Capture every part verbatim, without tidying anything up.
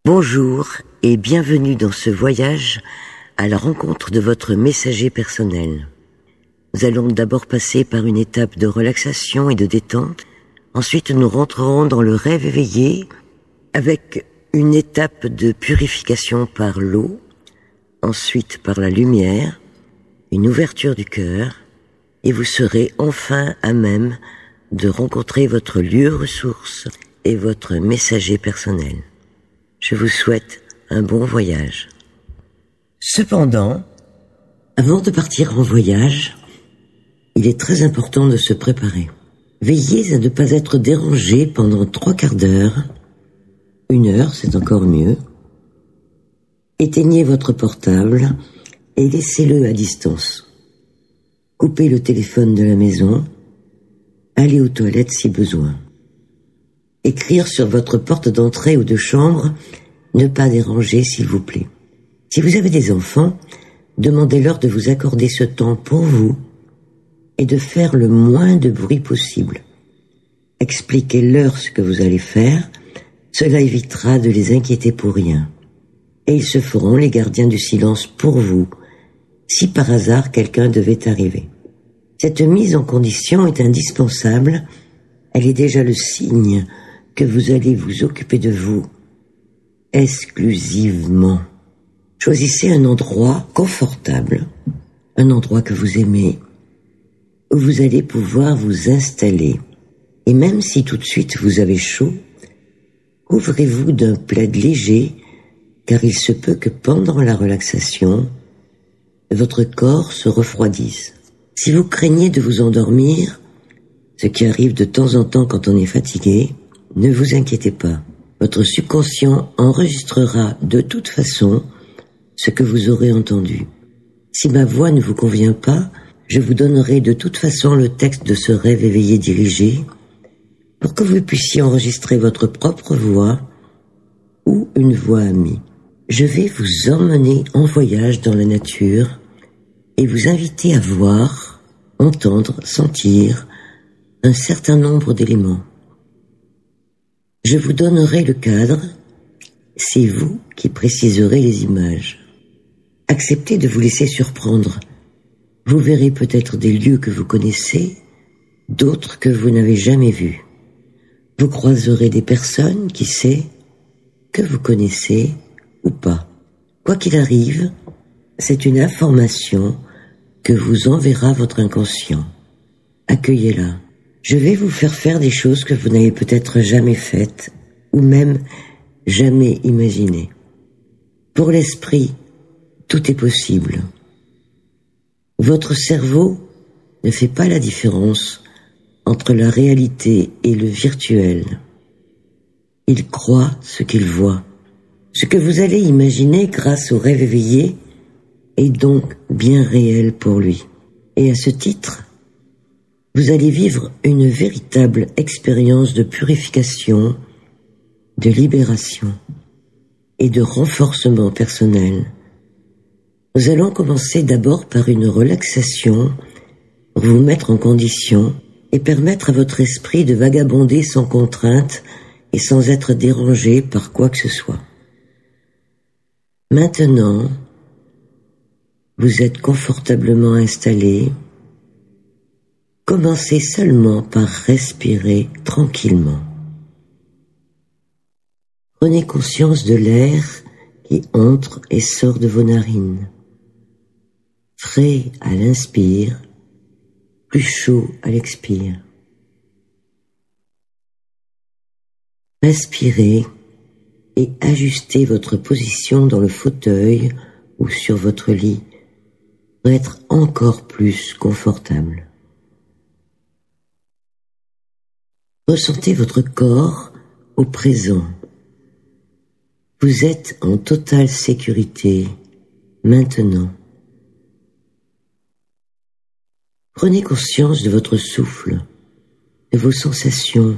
Bonjour et bienvenue dans ce voyage à la rencontre de votre messager personnel. Nous allons d'abord passer par une étape de relaxation et de détente. Ensuite, nous rentrerons dans le rêve éveillé avec une étape de purification par l'eau, ensuite par la lumière, une ouverture du cœur, et vous serez enfin à même de rencontrer votre lieu ressource et votre messager personnel. Je vous souhaite un bon voyage. Cependant, avant de partir en voyage, il est très important de se préparer. Veillez à ne pas être dérangé pendant trois quarts d'heure. Une heure, c'est encore mieux. Éteignez votre portable et laissez-le à distance. Coupez le téléphone de la maison. Allez aux toilettes si besoin. Écrire sur votre porte d'entrée ou de chambre « Ne pas déranger, s'il vous plaît ». Si vous avez des enfants, demandez-leur de vous accorder ce temps pour vous et de faire le moins de bruit possible. Expliquez-leur ce que vous allez faire, cela évitera de les inquiéter pour rien. Et ils se feront les gardiens du silence pour vous, si par hasard quelqu'un devait arriver. Cette mise en condition est indispensable, elle est déjà le signe que vous allez vous occuper de vous exclusivement. Choisissez un endroit confortable, un endroit que vous aimez, où vous allez pouvoir vous installer. Et même si tout de suite vous avez chaud, couvrez-vous d'un plaid léger, car il se peut que pendant la relaxation, votre corps se refroidisse. Si vous craignez de vous endormir, ce qui arrive de temps en temps quand on est fatigué, ne vous inquiétez pas. Votre subconscient enregistrera de toute façon ce que vous aurez entendu. Si ma voix ne vous convient pas, je vous donnerai de toute façon le texte de ce rêve éveillé dirigé pour que vous puissiez enregistrer votre propre voix ou une voix amie. Je vais vous emmener en voyage dans la nature et vous inviter à voir, entendre, sentir un certain nombre d'éléments. Je vous donnerai le cadre, c'est vous qui préciserez les images. Acceptez de vous laisser surprendre. Vous verrez peut-être des lieux que vous connaissez, d'autres que vous n'avez jamais vus. Vous croiserez des personnes, qui sait, que vous connaissez ou pas. Quoi qu'il arrive, c'est une information que vous enverra votre inconscient. Accueillez-la. Je vais vous faire faire des choses que vous n'avez peut-être jamais faites, ou même jamais imaginées. Pour l'esprit, tout est possible. Votre cerveau ne fait pas la différence entre la réalité et le virtuel. Il croit ce qu'il voit. Ce que vous allez imaginer grâce au rêve éveillé est donc bien réel pour lui. Et à ce titre, vous allez vivre une véritable expérience de purification, de libération et de renforcement personnel. Nous allons commencer d'abord par une relaxation pour vous mettre en condition et permettre à votre esprit de vagabonder sans contrainte et sans être dérangé par quoi que ce soit. Maintenant, vous êtes confortablement installé. Commencez seulement par respirer tranquillement. Prenez conscience de l'air qui entre et sort de vos narines. Frais à l'inspire, plus chaud à l'expire. Respirez et ajustez votre position dans le fauteuil ou sur votre lit pour être encore plus confortable. Ressentez votre corps au présent. Vous êtes en totale sécurité maintenant. Prenez conscience de votre souffle, de vos sensations.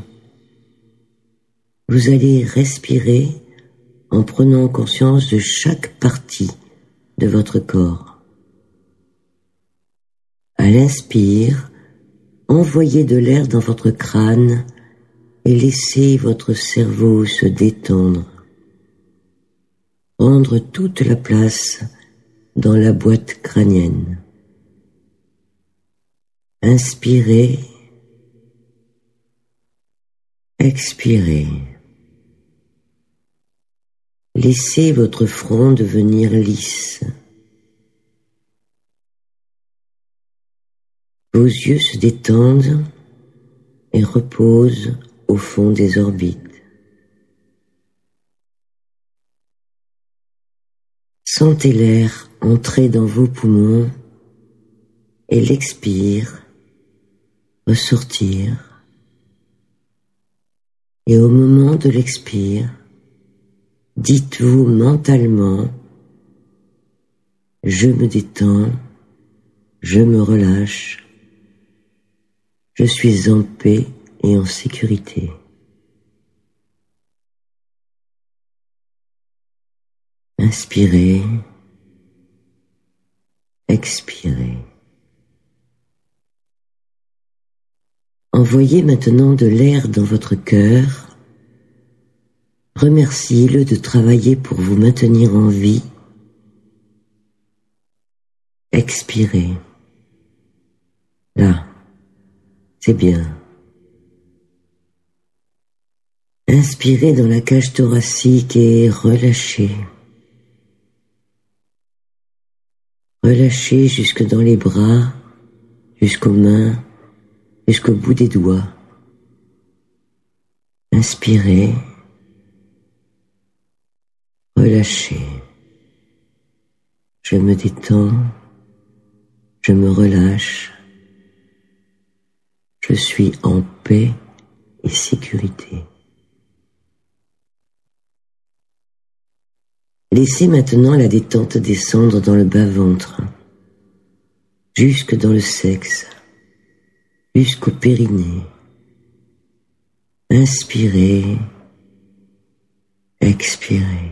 Vous allez respirer en prenant conscience de chaque partie de votre corps. À l'inspire, envoyez de l'air dans votre crâne et laissez votre cerveau se détendre. prendre toute la place dans la boîte crânienne. Inspirez, expirez. Laissez votre front devenir lisse. Vos yeux se détendent et reposent au fond des orbites. Sentez l'air entrer dans vos poumons et l'expire, ressortir. Et au moment de l'expire, dites-vous mentalement « Je me détends, je me relâche, je suis en paix et en sécurité. » Inspirez, expirez. Envoyez maintenant de l'air dans votre cœur. Remerciez-le de travailler pour vous maintenir en vie. Expirez. Là, c'est bien. Inspirez dans la cage thoracique et relâchez. Relâchez jusque dans les bras, jusqu'aux mains, jusqu'au bout des doigts. Inspirez. Relâchez. Je me détends. Je me relâche. Je suis en paix et sécurité. Laissez maintenant la détente descendre dans le bas-ventre, jusque dans le sexe, jusqu'au périnée. Inspirez, expirez.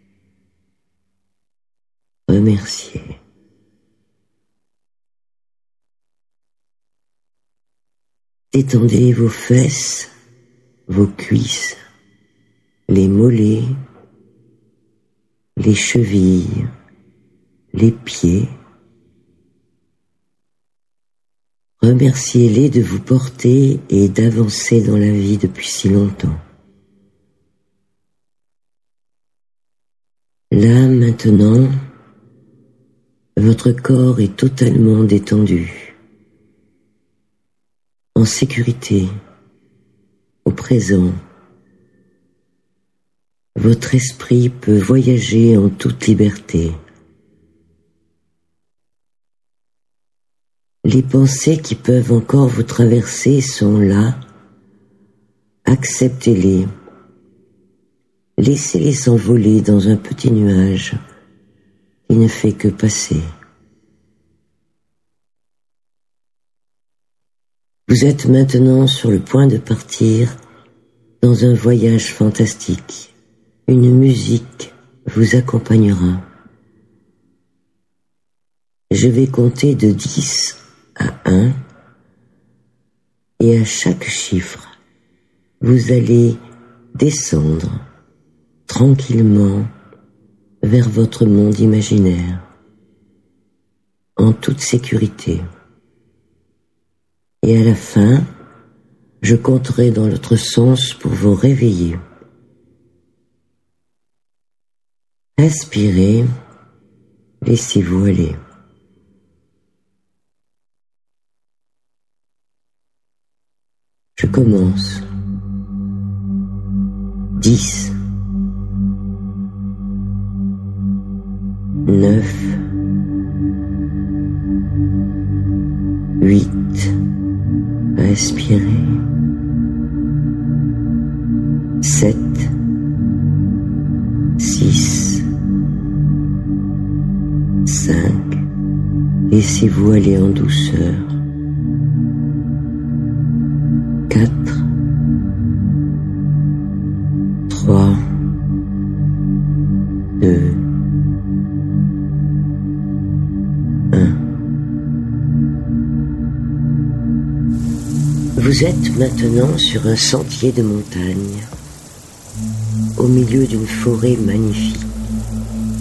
Remerciez. Détendez vos fesses, vos cuisses, les mollets, les chevilles, les pieds. Remerciez-les de vous porter et d'avancer dans la vie depuis si longtemps. Là, maintenant, votre corps est totalement détendu, en sécurité, au présent. Votre esprit peut voyager en toute liberté. Les pensées qui peuvent encore vous traverser sont là. Acceptez-les. Laissez-les s'envoler dans un petit nuage qui ne fait que passer. Vous êtes maintenant sur le point de partir dans un voyage fantastique. Une musique vous accompagnera. Je vais compter de dix à un et à chaque chiffre, vous allez descendre tranquillement vers votre monde imaginaire, en toute sécurité. Et à la fin, je compterai dans l'autre sens pour vous réveiller. Inspirez, laissez-vous aller. Je commence. Dix, neuf, huit, respirez. Sept, six, cinq, laissez-vous aller en douceur. Quatre, trois, deux, un. Vous êtes maintenant sur un sentier de montagne, au milieu d'une forêt magnifique.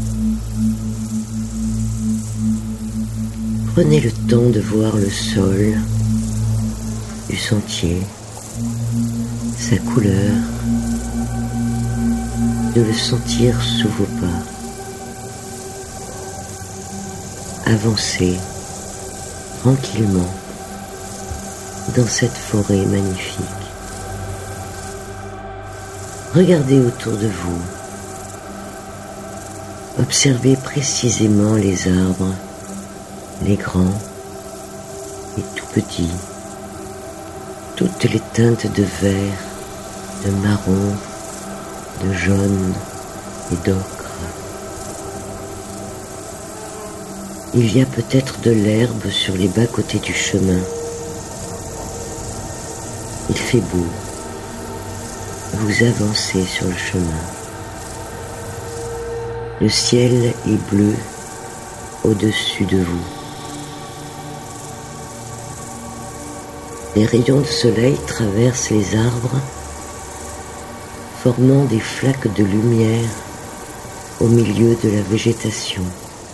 Prenez le temps de voir le sol du sentier, sa couleur, de le sentir sous vos pas. Avancez tranquillement dans cette forêt magnifique. Regardez autour de vous. Observez précisément les arbres, les grands et tout petits, toutes les teintes de vert, de marron, de jaune et d'ocre. Il y a peut-être de l'herbe sur les bas-côtés du chemin. Il fait beau. Vous avancez sur le chemin. Le ciel est bleu au-dessus de vous. Les rayons de soleil traversent les arbres, formant des flaques de lumière au milieu de la végétation.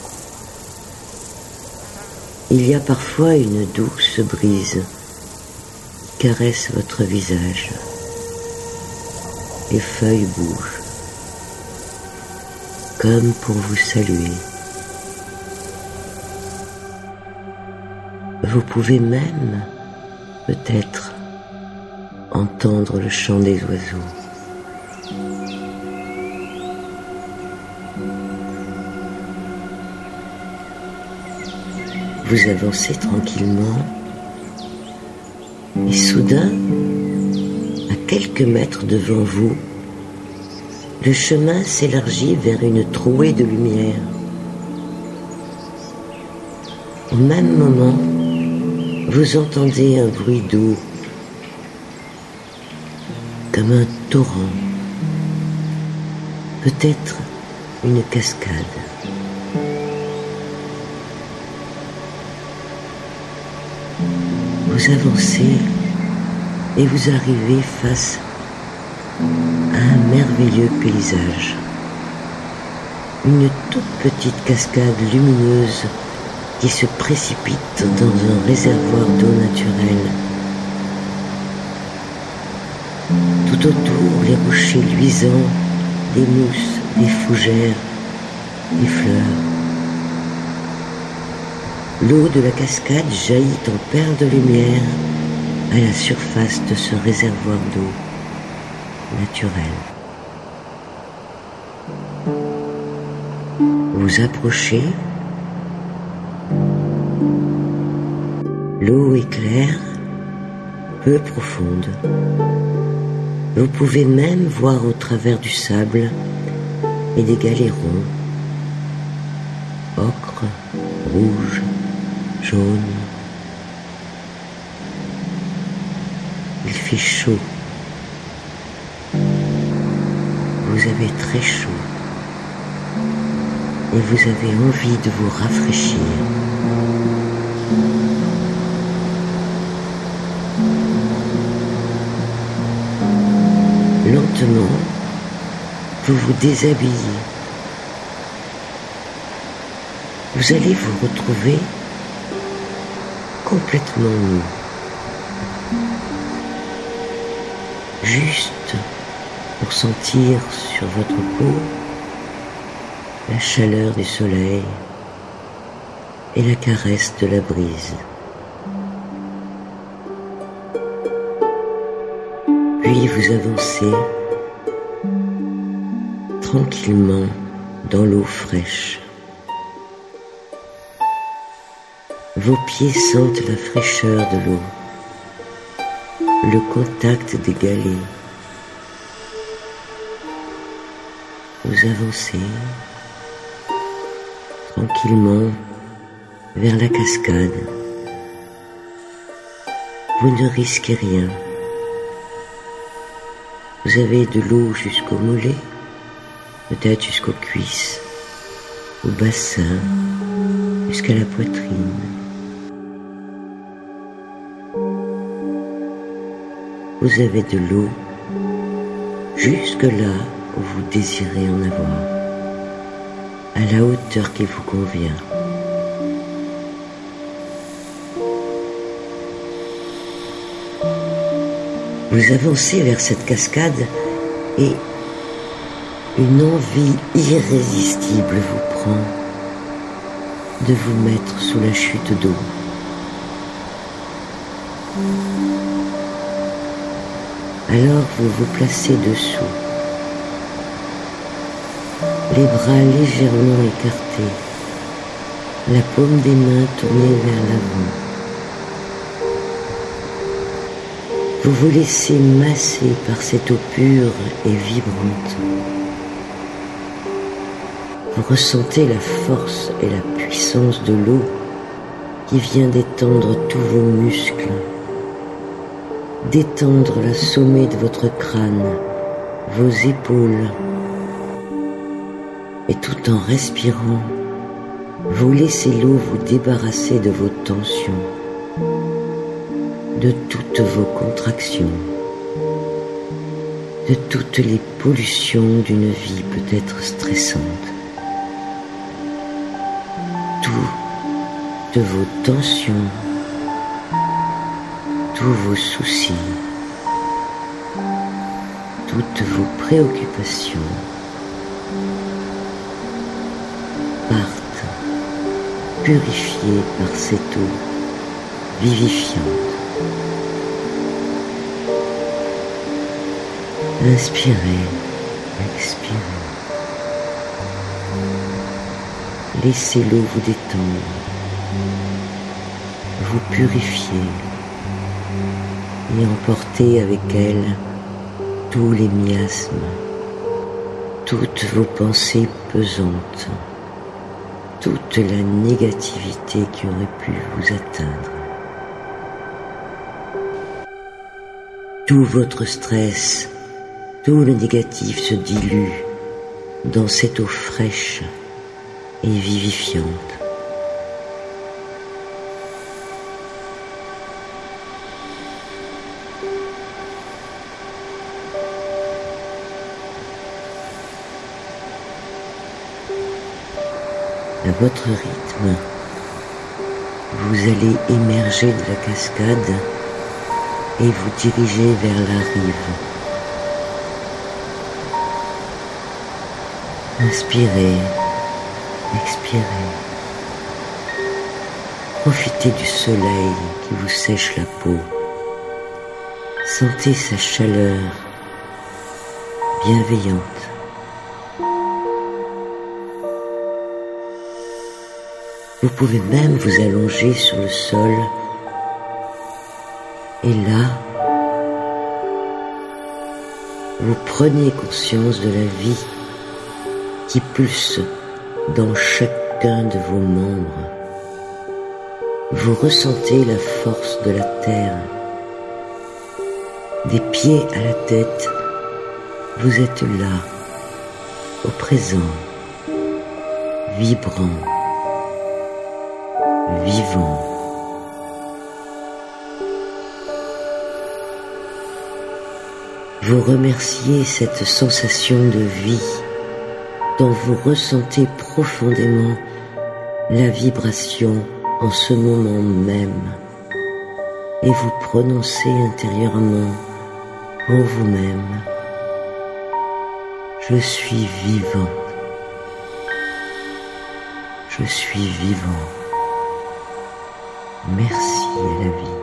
Il y a parfois une douce brise qui caresse votre visage. Les feuilles bougent, comme pour vous saluer. Vous pouvez même, peut-être, entendre le chant des oiseaux. Vous avancez tranquillement et soudain, à quelques mètres devant vous, le chemin s'élargit vers une trouée de lumière. Au même moment, vous entendez un bruit d'eau, comme un torrent, peut-être une cascade. Vous avancez et vous arrivez face à un merveilleux paysage. Une toute petite cascade lumineuse qui se précipite dans un réservoir d'eau naturelle. Tout autour, les rochers luisants, des mousses, des fougères, des fleurs. L'eau de la cascade jaillit en perles de lumière à la surface de ce réservoir d'eau naturelle. Vous approchez. L'eau est claire, peu profonde. Vous pouvez même voir au travers du sable et des galets ronds, ocre, rouge, jaune. Il fait chaud. Vous avez très chaud. Et vous avez envie de vous rafraîchir. Lentement, vous vous déshabillez. Vous allez vous retrouver complètement nu. Juste pour sentir sur votre peau la chaleur du soleil et la caresse de la brise. Puis vous avancez tranquillement dans l'eau fraîche. Vos pieds sentent la fraîcheur de l'eau, le contact des galets. Vous avancez tranquillement vers la cascade. Vous ne risquez rien. Vous avez de l'eau jusqu'au mollet, peut-être jusqu'aux cuisses, au bassin, jusqu'à la poitrine. Vous avez de l'eau jusque là où vous désirez en avoir, à la hauteur qui vous convient. Vous avancez vers cette cascade et une envie irrésistible vous prend de vous mettre sous la chute d'eau. Alors vous vous placez dessous, les bras légèrement écartés, la paume des mains tournée vers l'avant. Vous vous laissez masser par cette eau pure et vibrante. Vous ressentez la force et la puissance de l'eau qui vient d'étendre tous vos muscles, d'étendre le sommet de votre crâne, vos épaules. Et tout en respirant, vous laissez l'eau vous débarrasser de vos tensions, de toutes vos contractions, de toutes les pollutions d'une vie peut-être stressante. Toutes vos tensions, tous vos soucis, toutes vos préoccupations partent purifiées par cette eau vivifiante. Inspirez, expirez. Laissez l'eau vous détendre, vous purifier et emporter avec elle tous les miasmes, toutes vos pensées pesantes, toute la négativité qui aurait pu vous atteindre. Tout votre stress, tout le négatif se dilue dans cette eau fraîche et vivifiante. À votre rythme, vous allez émerger de la cascade et vous diriger vers la rive. Inspirez, expirez. Profitez du soleil qui vous sèche la peau. Sentez sa chaleur bienveillante. Vous pouvez même vous allonger sur le sol et là, vous prenez conscience de la vie qui pulse dans chacun de vos membres. Vous ressentez la force de la terre. Des pieds à la tête, vous êtes là, au présent, vibrant, vivant. Vous remerciez cette sensation de vie dont vous ressentez profondément la vibration en ce moment même et vous prononcez intérieurement pour vous-même: je suis vivant, je suis vivant, merci à la vie.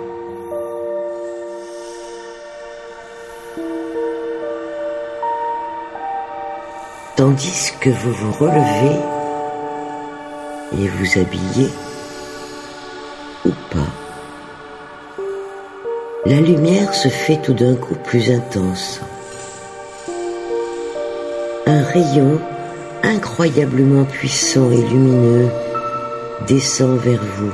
Tandis que vous vous relevez et vous habillez, ou pas, la lumière se fait tout d'un coup plus intense. Un rayon incroyablement puissant et lumineux descend vers vous.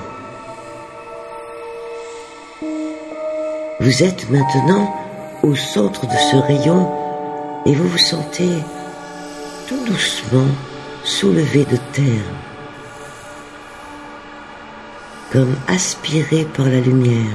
Vous êtes maintenant au centre de ce rayon et vous vous sentez tout doucement soulevé de terre, comme aspiré par la lumière.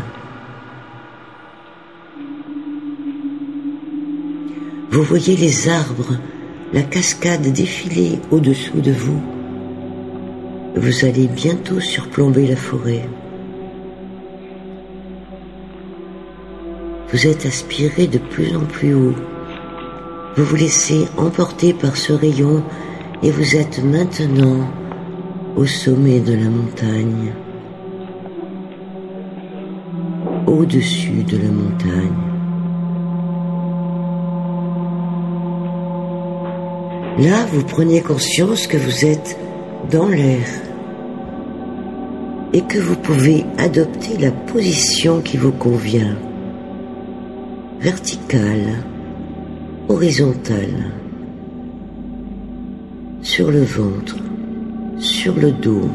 Vous voyez les arbres, la cascade défiler au-dessous de vous. Vous allez bientôt surplomber la forêt. Vous êtes aspiré de plus en plus haut. Vous vous laissez emporter par ce rayon et vous êtes maintenant au sommet de la montagne, au-dessus de la montagne. Là, vous prenez conscience que vous êtes dans l'air et que vous pouvez adopter la position qui vous convient, verticale, horizontale, sur le ventre, sur le dos.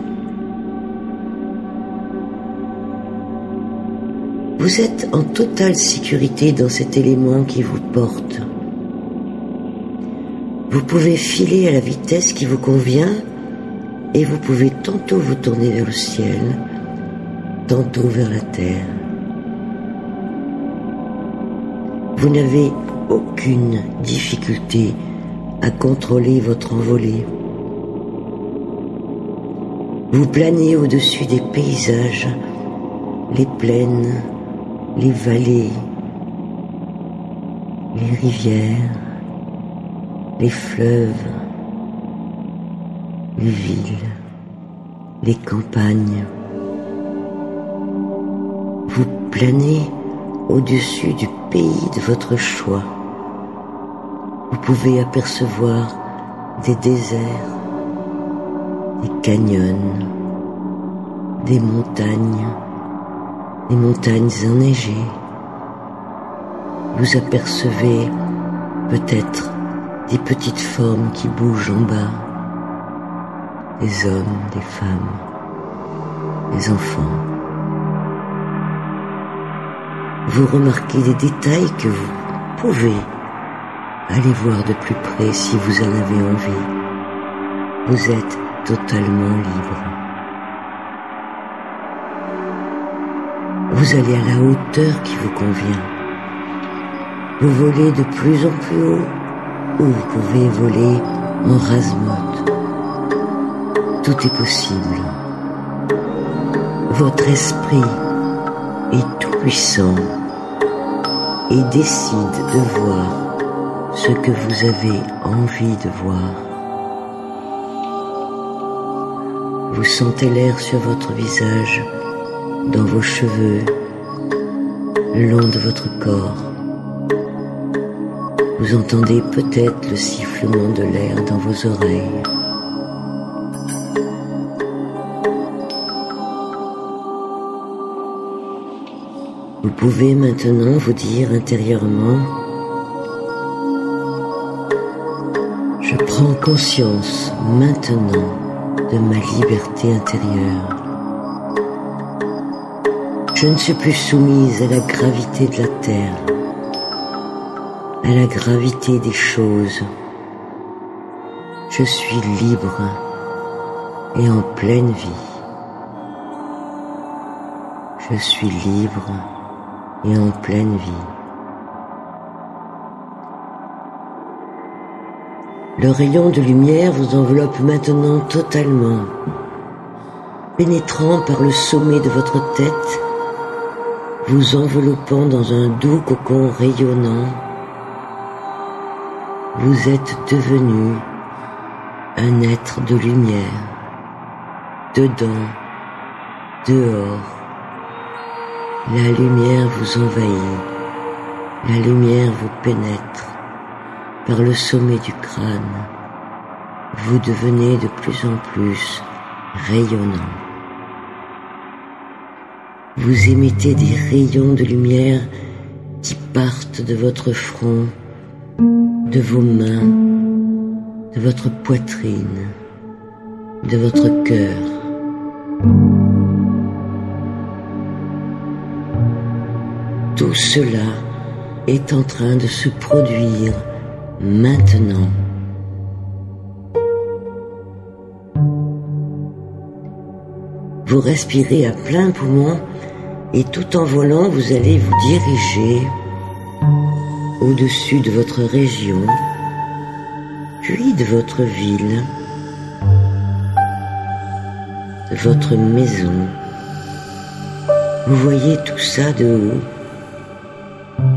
Vous êtes en totale sécurité dans cet élément qui vous porte. Vous pouvez filer à la vitesse qui vous convient et vous pouvez tantôt vous tourner vers le ciel, tantôt vers la terre. Vous n'avez aucune difficulté à contrôler votre envolée. Vous planez au-dessus des paysages, les plaines, les vallées, les rivières, les fleuves, les villes, les campagnes. Vous planez au-dessus du pays de votre choix. Vous pouvez apercevoir des déserts, des canyons, des montagnes, des montagnes enneigées. Vous apercevez peut-être des petites formes qui bougent en bas, des hommes, des femmes, des enfants. Vous remarquez des détails que vous pouvez aller voir de plus près si vous en avez envie. Vous êtes totalement libre. Vous allez à la hauteur qui vous convient. Vous volez de plus en plus haut, ou vous pouvez voler en rase-motte. Tout est possible. Votre esprit est tout puissant et décide de voir ce que vous avez envie de voir. Vous sentez l'air sur votre visage, dans vos cheveux, le long de votre corps. Vous entendez peut-être le sifflement de l'air dans vos oreilles. Vous pouvez maintenant vous dire intérieurement: je prends conscience maintenant de ma liberté intérieure. Je ne suis plus soumise à la gravité de la terre, à la gravité des choses. Je suis libre et en pleine vie. Je suis libre et en pleine vie. Le rayon de lumière vous enveloppe maintenant totalement, pénétrant par le sommet de votre tête, vous enveloppant dans un doux cocon rayonnant. Vous êtes devenu un être de lumière, dedans, dehors. La lumière vous envahit, la lumière vous pénètre par le sommet du crâne. Vous devenez de plus en plus rayonnant. Vous émettez des rayons de lumière qui partent de votre front, de vos mains, de votre poitrine, de votre cœur. Tout cela est en train de se produire maintenant. Vous respirez à plein poumon et tout en volant, vous allez vous diriger au-dessus de votre région, puis de votre ville, de votre maison. Vous voyez tout ça de haut.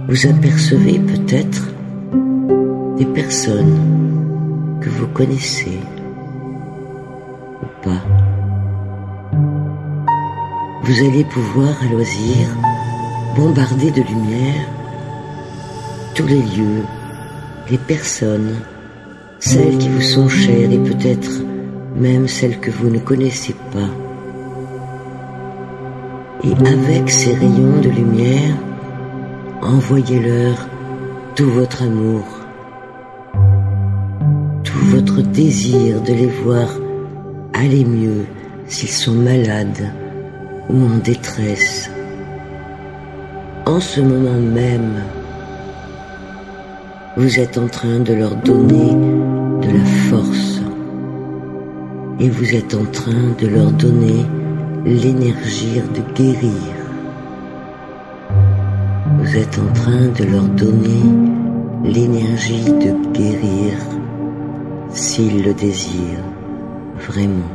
vous apercevez peut-être des personnes que vous connaissez ou pas. Vous allez pouvoir à loisir bombarder de lumière tous les lieux, les personnes, celles qui vous sont chères et peut-être même celles que vous ne connaissez pas. Et avec ces rayons de lumière, envoyez-leur tout votre amour, tout votre désir de les voir aller mieux s'ils sont malades ou en détresse. En ce moment même, vous êtes en train de leur donner de la force et vous êtes en train de leur donner l'énergie de guérir. Vous êtes en train de leur donner l'énergie de guérir s'ils le désirent vraiment.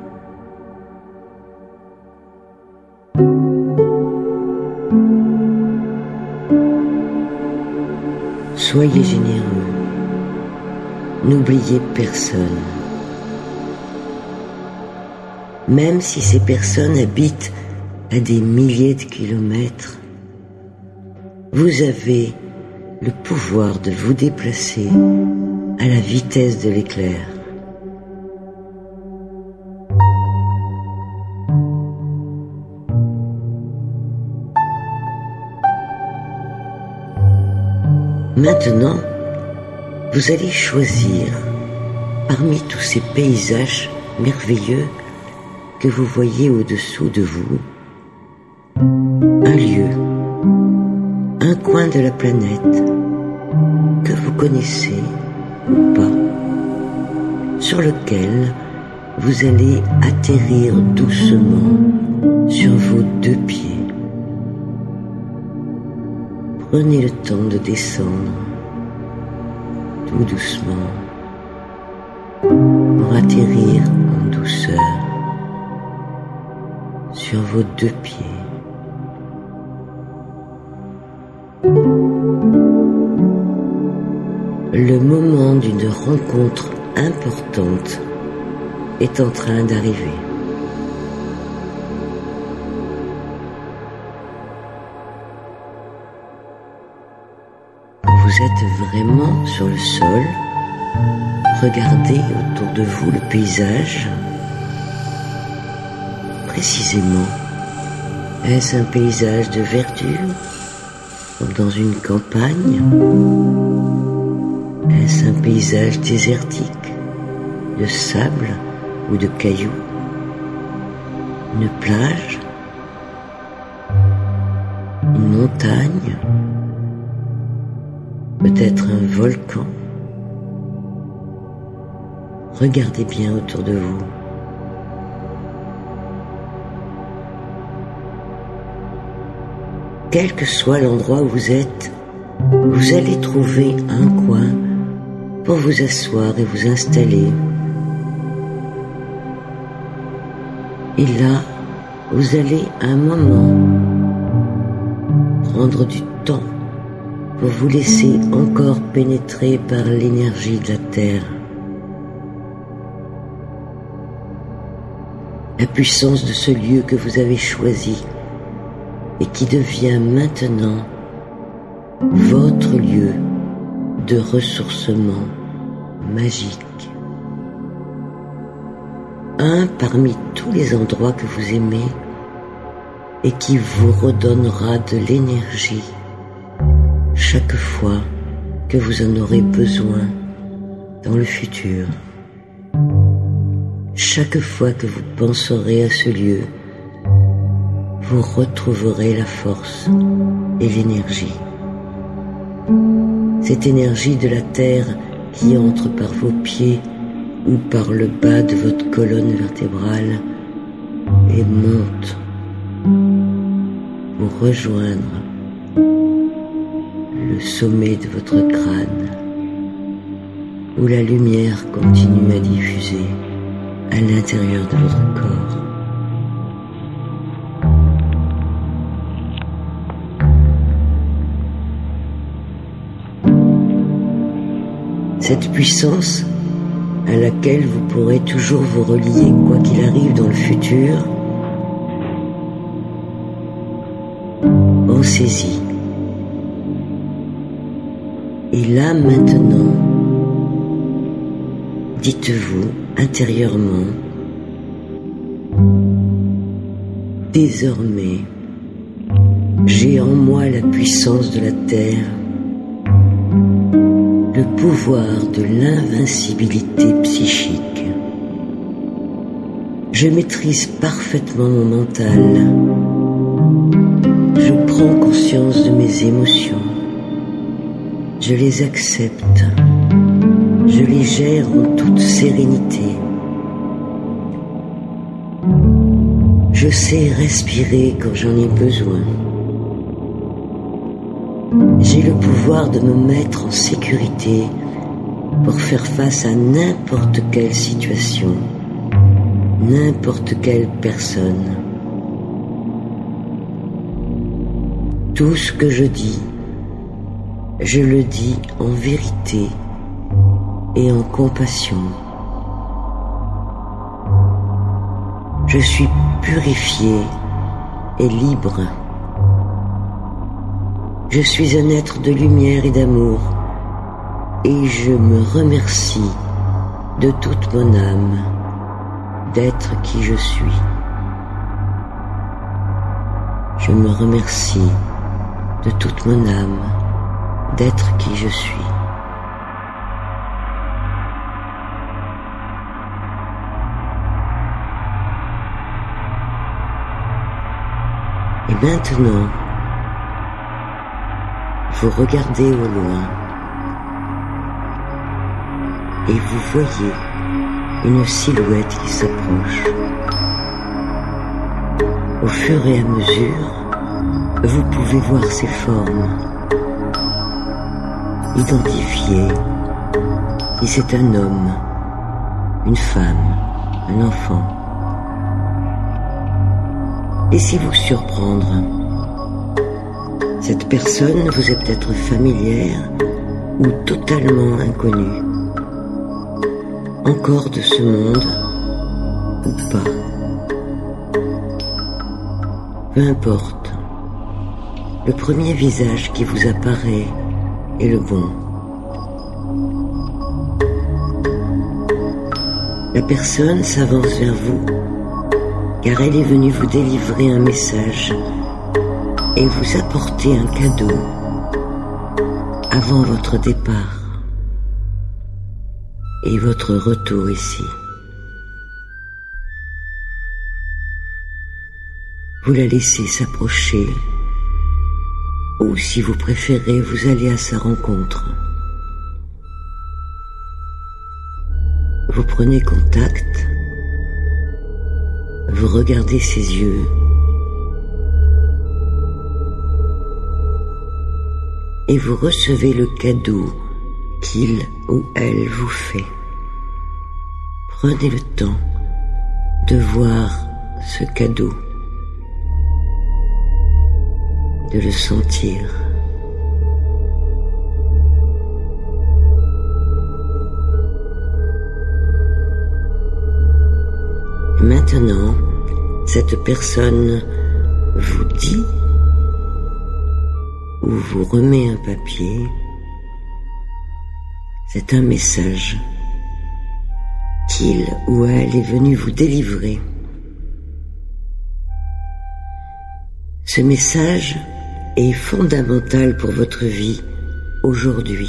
Soyez généreux, n'oubliez personne. Même si ces personnes habitent à des milliers de kilomètres, vous avez le pouvoir de vous déplacer à la vitesse de l'éclair. Maintenant, vous allez choisir parmi tous ces paysages merveilleux que vous voyez au-dessous de vous un lieu, un coin de la planète que vous connaissez ou pas, sur lequel vous allez atterrir doucement sur vos deux pieds. Prenez le temps de descendre tout doucement pour atterrir en douceur sur vos deux pieds. Le moment d'une rencontre importante est en train d'arriver. Vous êtes vraiment sur le sol. Regardez autour de vous le paysage. Précisément, est-ce un paysage de verdure, comme dans une campagne? Est-ce un paysage désertique, de sable ou de cailloux? Une plage? Une montagne? Peut-être un volcan? Regardez bien autour de vous. Quel que soit l'endroit où vous êtes, vous allez trouver un coin pour vous asseoir et vous installer. Et là, vous allez un moment prendre du temps pour vous laisser encore pénétrer par l'énergie de la terre. La puissance de ce lieu que vous avez choisi et qui devient maintenant votre lieu de ressourcement magique. Un parmi tous les endroits que vous aimez et qui vous redonnera de l'énergie chaque fois que vous en aurez besoin dans le futur. Chaque fois que vous penserez à ce lieu, vous retrouverez la force et l'énergie. Cette énergie de la terre qui entre par vos pieds ou par le bas de votre colonne vertébrale et monte pour rejoindre le sommet de votre crâne où la lumière continue à diffuser à l'intérieur de votre corps. Cette puissance à laquelle vous pourrez toujours vous relier quoi qu'il arrive dans le futur, pensez-y. Et là maintenant, dites-vous intérieurement, désormais, j'ai en moi la puissance de la terre, le pouvoir de l'invincibilité psychique. Je maîtrise parfaitement mon mental. Je prends conscience de mes émotions. Je les accepte. Je les gère en toute sérénité. Je sais respirer quand j'en ai besoin. J'ai le pouvoir de me mettre en sécurité pour faire face à n'importe quelle situation, n'importe quelle personne. Tout ce que je dis, je le dis en vérité et en compassion. Je suis purifié et libre. Je suis un être de lumière et d'amour, et je me remercie de toute mon âme d'être qui je suis. Je me remercie de toute mon âme d'être qui je suis. Et maintenant, vous regardez au loin et vous voyez une silhouette qui s'approche. Au fur et à mesure, vous pouvez voir ses formes, identifier si c'est un homme, une femme, un enfant. Laissez-vous surprendre. Cette personne vous est peut-être familière ou totalement inconnue, encore de ce monde ou pas. Peu importe, le premier visage qui vous apparaît est le bon. La personne s'avance vers vous car elle est venue vous délivrer un message et vous apporter un cadeau avant votre départ et votre retour ici. Vous la laissez s'approcher, ou si vous préférez, vous allez à sa rencontre. Vous prenez contact, vous regardez ses yeux, et vous recevez le cadeau qu'il ou elle vous fait. Prenez le temps de voir ce cadeau, de le sentir. Et maintenant, cette personne vous dit ou vous remet un papier. C'est un message qu'il ou elle est venu vous délivrer. Ce message est fondamental pour votre vie aujourd'hui.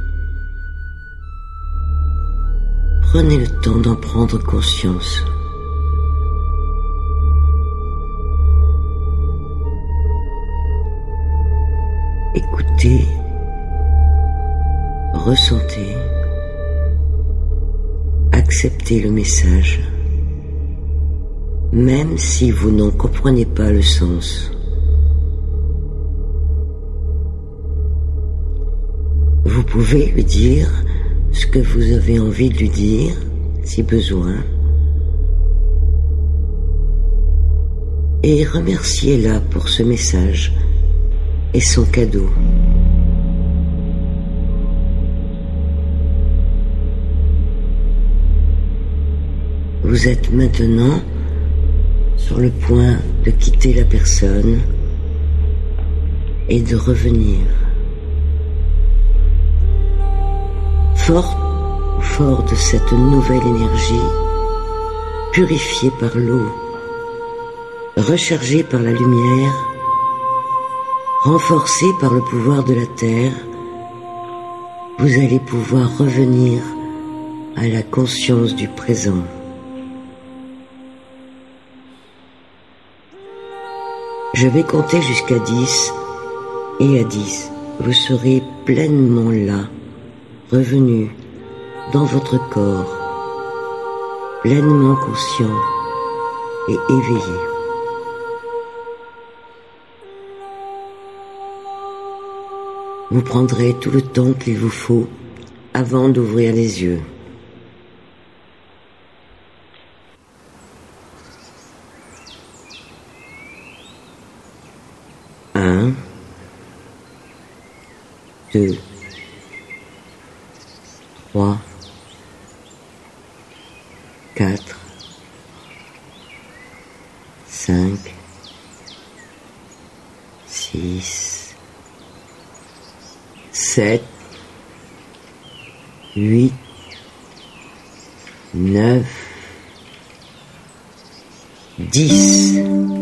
Prenez le temps d'en prendre conscience. Écoutez, ressentez, acceptez le message, même si vous n'en comprenez pas le sens. Vous pouvez lui dire ce que vous avez envie de lui dire, si besoin, et remerciez-la pour ce message et son cadeau. Vous êtes maintenant sur le point de quitter la personne et de revenir. Fort ou fort de cette nouvelle énergie, purifiée par l'eau, rechargée par la lumière, renforcée par le pouvoir de la terre, vous allez pouvoir revenir à la conscience du présent. Je vais compter jusqu'à dix, et à dix, vous serez pleinement là, revenu dans votre corps, pleinement conscient et éveillé. Vous prendrez tout le temps qu'il vous faut avant d'ouvrir les yeux. Un, deux, trois, quatre, cinq, six, sept, huit, neuf, dix.